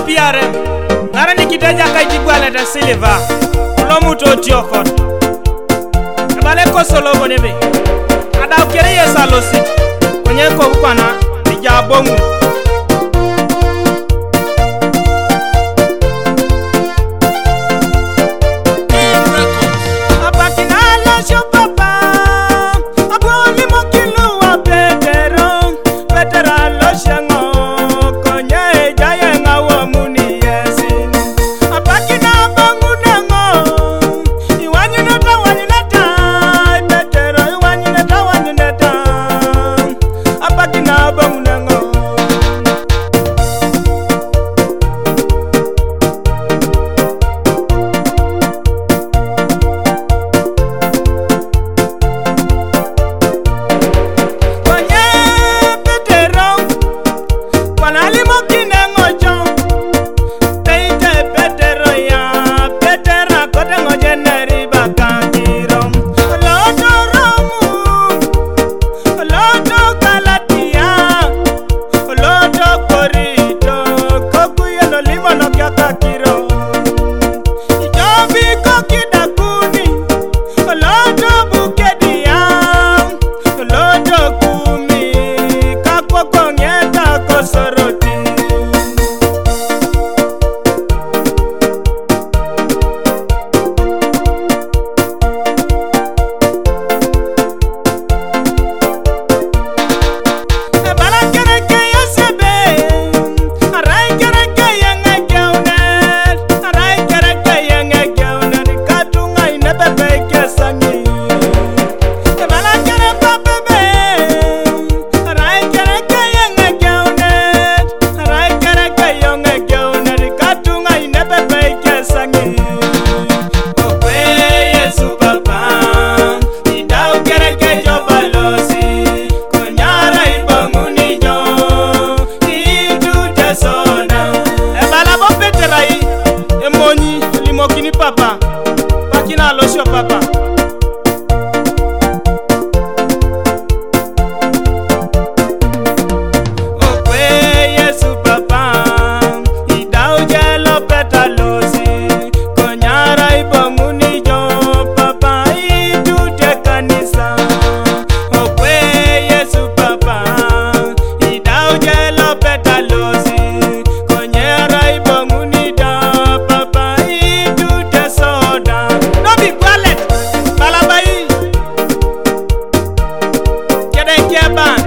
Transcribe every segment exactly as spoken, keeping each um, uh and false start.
biare ngara nikiteja kaitibwale ta silva lomuto tiokot abale kosolo bonebe ada ukere yesalosi konye ko kwana dijabongu papa pakina losho papa okwe Yesu papa idauje lo petalosi konyara ibomuni jo papa idute kanisa okwe Yesu papa idauje lo petalosi konyara ibomuni jo papa idute soda no be wallet balabai kede keban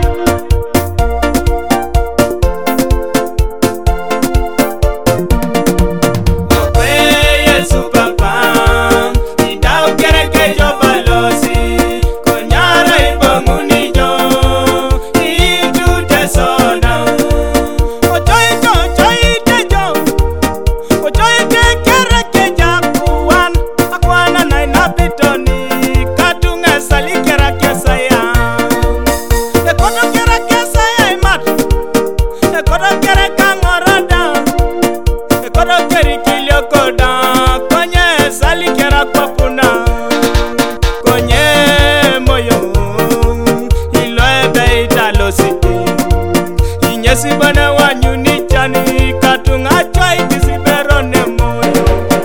Sibana wanyu ni chani katunga chai kisiberone moyo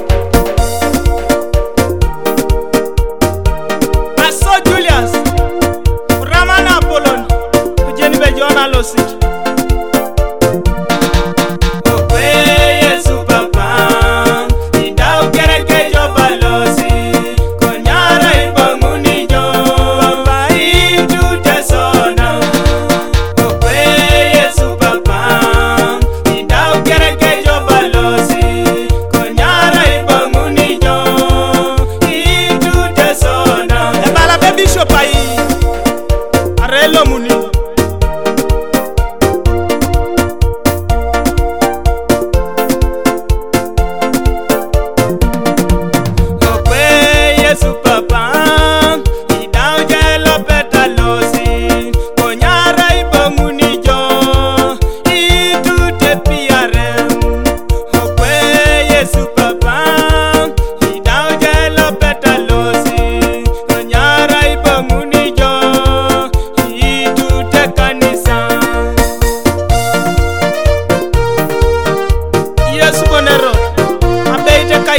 Aso Julius Ramana Apollon Ujeni bejona losit Okwe Yesu papa Idau kereke joba losi Konyara ibanguni jo Papa idute sona Okwe Yesu papa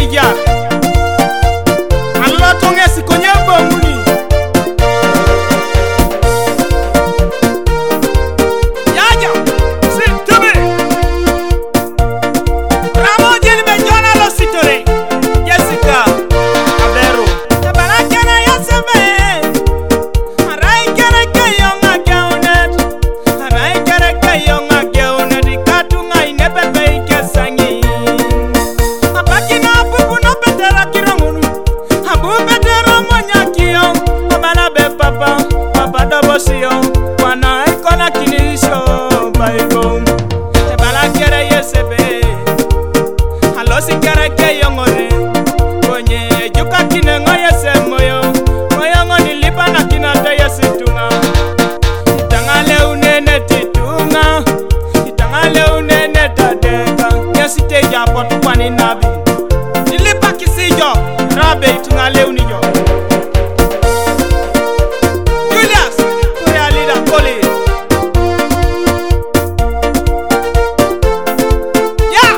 ija Allah tonge sikonye bonguni yaja si tebe Ramo jeni be jona lo sitore Jessica Abero tabara kena yasebe arai kere ke yonga geunet arai kere ke yonga geunet ikatunga inebebe ikesangi abakina bubu no betera kirongunu abu betera monyakio abana be papa papa dobosio wana ikona kinisho baiko tabara kere yesebe alosi kere ke yongore konye juka kinengo yesemoyo moyo ngoni lipa na kinata yesitunga itangale unene titunga itangale unene tadeka yesite japo tukwani nabi nilipa kisijo rabe itungale unijo Julius Korea leader Koli yeah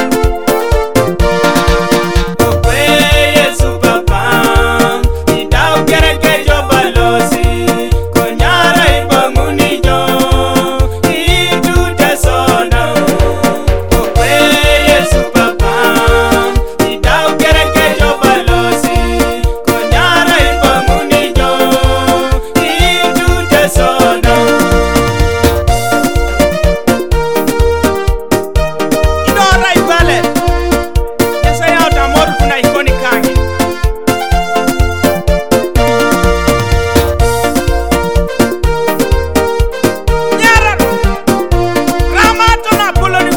Okwe Yesu papa Idau kereke jo balosi Konyara ibanguni jo Itu tesona Okwe Yesu papa Idau kereke jo balosi Konyara ibanguni jo Itu tesona Idora ibale Esa ya utamoru kuna ikoni kangi Nyara Ramato na buloni